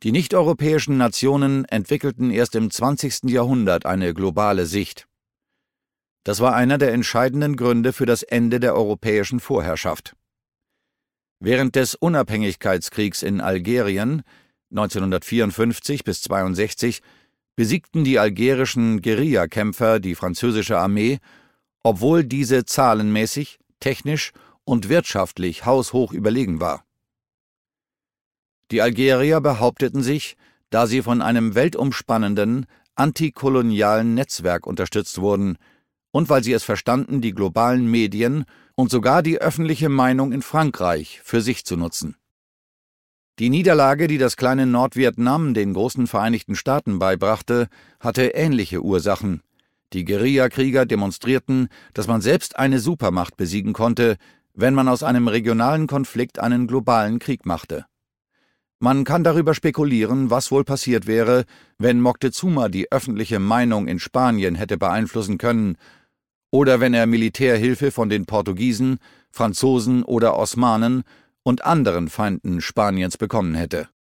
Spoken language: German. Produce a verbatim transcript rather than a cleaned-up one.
Die nicht-europäischen Nationen entwickelten erst im zwanzigsten Jahrhundert eine globale Sicht. Das war einer der entscheidenden Gründe für das Ende der europäischen Vorherrschaft. Während des Unabhängigkeitskriegs in Algerien neunzehnhundertvierundfünfzig bis zweiundsechzig besiegten die algerischen Guerillakämpfer die französische Armee, obwohl diese zahlenmäßig, technisch und wirtschaftlich haushoch überlegen war. Die Algerier behaupteten sich, da sie von einem weltumspannenden, antikolonialen Netzwerk unterstützt wurden und weil sie es verstanden, die globalen Medien und sogar die öffentliche Meinung in Frankreich für sich zu nutzen. Die Niederlage, die das kleine Nordvietnam den großen Vereinigten Staaten beibrachte, hatte ähnliche Ursachen. Die Guerillakrieger demonstrierten, dass man selbst eine Supermacht besiegen konnte, wenn man aus einem regionalen Konflikt einen globalen Krieg machte. Man kann darüber spekulieren, was wohl passiert wäre, wenn Moctezuma die öffentliche Meinung in Spanien hätte beeinflussen können oder wenn er Militärhilfe von den Portugiesen, Franzosen oder Osmanen und anderen Feinden Spaniens bekommen hätte.